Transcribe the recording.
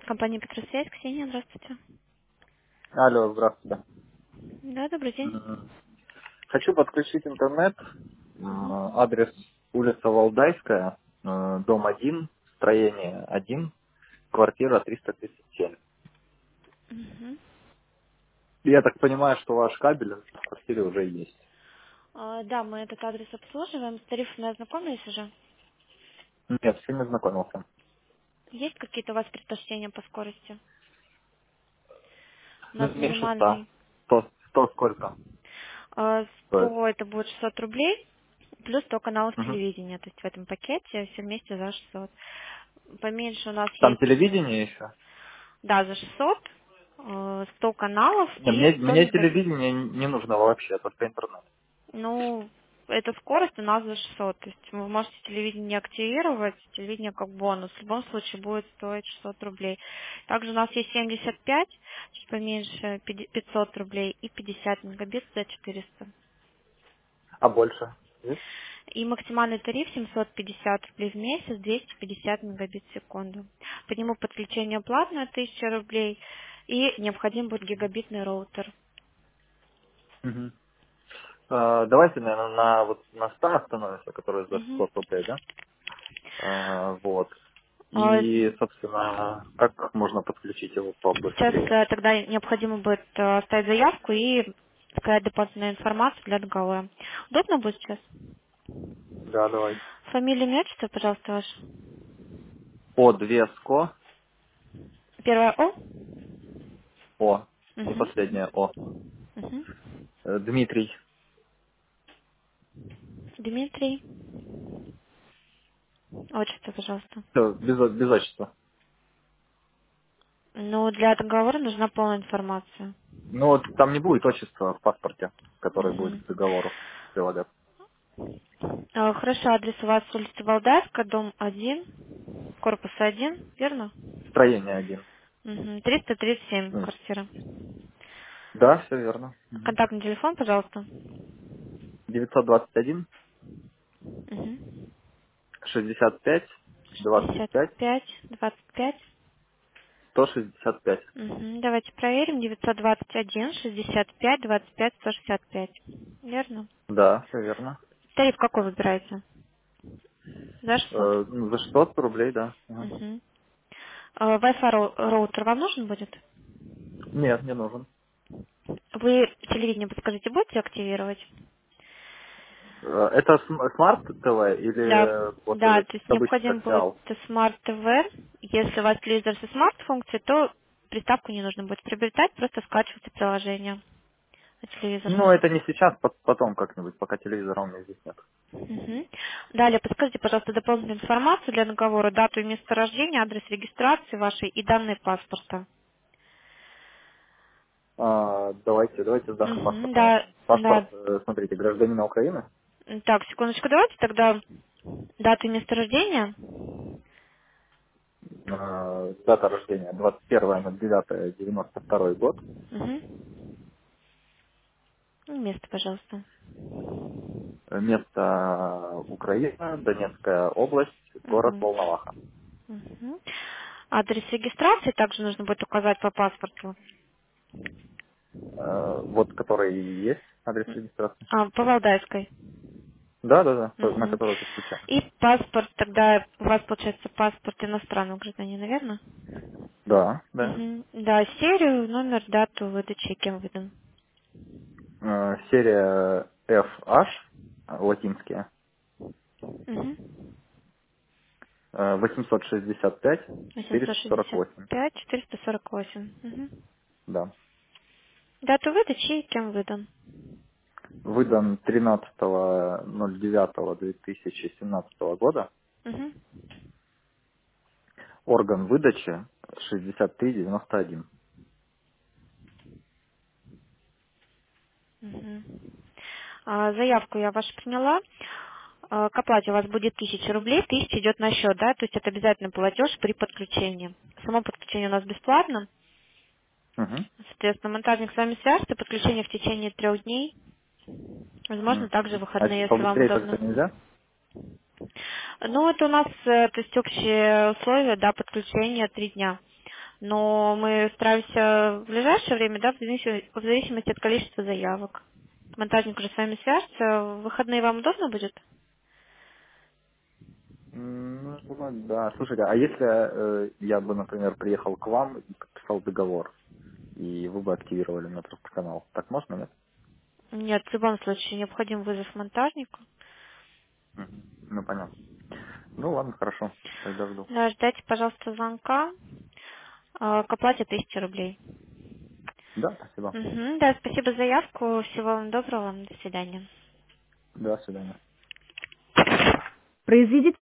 Компания Петросвязь, Ксения, здравствуйте. Алло, здравствуйте. Да, добрый день. Хочу подключить интернет. Мгм. Адрес улица Валдайская, дом 1, строение 1, квартира 337. Мгм. Я так понимаю, что ваш кабель в квартире уже есть. Да, мы этот адрес обслуживаем. С тарифами ознакомились уже? Нет, с ним знакомился. Есть какие-то у вас предпочтения по скорости? У Ну, нас меньше 100. минимальный 100 сколько 100 стоит? это будет 600 рублей, плюс 100 каналов Мгм. телевидения. То есть в этом пакете все вместе за 600. Поменьше у нас Там есть, телевидение еще? да, за 600, 100 каналов Не, и 100 мне мегабит. телевидение не нужно вообще, только интернет. Ну, эта скорость у нас за 600. То есть вы можете телевидение активировать, телевидение как бонус. В любом случае будет стоить 600 рублей. Также у нас есть 75, чуть поменьше, 500 рублей и 50 мегабит за 400. А больше? Есть? И максимальный тариф 750 рублей в месяц, 250 мегабит в секунду. По нему подключение платное 1000 рублей и необходим будет гигабитный роутер. Мгм. Давайте, наверное, на 100 остановимся, который за Мгм. 600 рублей, да? Вот. А, И, собственно, как можно подключить его Сейчас побыстрее? тогда необходимо будет оставить заявку и сказать дополнительную информацию для договора. Удобно будет сейчас? Да, давай. Фамилия, имя, отчество, пожалуйста, ваше. О, две СКО, Первое О. О, и Угу. последнее О. Угу. Дмитрий. Дмитрий. Отчество, пожалуйста. Все, без отчества. Ну, для договора нужна полная информация. Ну вот там не будет отчества в паспорте, который будет Угу. к договору прилагаться. Хорошо, адрес у вас улица Валдайская, дом 1, корпус 1, верно? Строение один. Угу. 337, Ну, квартира. да, все верно. Контактный телефон, пожалуйста. 921 Угу. 65 25 65, 25. 165. Мгм. Давайте проверим. 921, 65, 25, 165. Верно? Да, все верно. Тариф какой выбираете? За 600. Ну, за 600 рублей, да. Ага. Мгм. Wi-Fi роутер вам нужен будет? Нет, не нужен. Вы телевидение, подскажите, будете активировать? Это смарт ТВ Да, или вот да, то есть обычный необходим как будет сериал? Smart TV. Если у вас телевизор со смарт-функцией, то приставку не нужно будет приобретать, просто скачивайте приложение на телевизор. Ну, это не сейчас, потом как-нибудь, пока телевизора у меня здесь нет. Мгм. Далее, подскажите, пожалуйста, дополнительную информацию для договора, дату и место рождения, адрес регистрации вашей и данные паспорта. Давайте с данных Мгм, паспорта. да, Паспорт, да. смотрите, гражданина Украины. Так, секундочку, давайте тогда дату и место рождения. Дата рождения 21.09.92 год. Мгм. И место, пожалуйста. Место Украина, Донецкая область, город Мгм. Волноваха. Мгм. Адрес регистрации также нужно будет указать по паспорту. Вот который и есть адрес регистрации. По Валдайской. Да, да, да, на Мгм. который подключаем. И паспорт, тогда у вас получается паспорт иностранного гражданина, верно? Да, да. Мгм. Да, серию, номер, дату выдачи, кем выдан. Серия FH, латинские, Угу. 865, 448. 865, 448. Угу. Да. Дату выдачи и кем выдан. Выдан 13.09.2017 года. Угу. Орган выдачи 6391. Угу. Заявку я вашу приняла. К оплате у вас будет 1000 рублей, 1000 идет на счет, да, то есть это обязательно платеж при подключении. Само подключение у нас бесплатно. Угу. Соответственно, монтажник с вами свяжется, подключение в течение 3 дней. Возможно, также А выходные, если вам побыстрее удобно. только нельзя? Ну, это у нас, то есть общие условия, да, подключения 3 дня. Но мы стараемся в ближайшее время, да, в зависимости от количества заявок. Монтажник уже с вами свяжется. В выходные вам удобно будет? Ну, думаю, да. Слушайте, а если я бы, например, приехал к вам и подписал договор, и вы бы активировали мне просто канал, так можно, нет? Нет, в любом случае необходим вызов монтажнику. Мгм. Ну, понятно. Ну, ладно, хорошо. Тогда жду. Да, ждайте, пожалуйста, звонка. К оплате 1000 рублей. Да, спасибо. Мгм, да, спасибо за заявку. Всего вам доброго. До свидания. До свидания. Произведите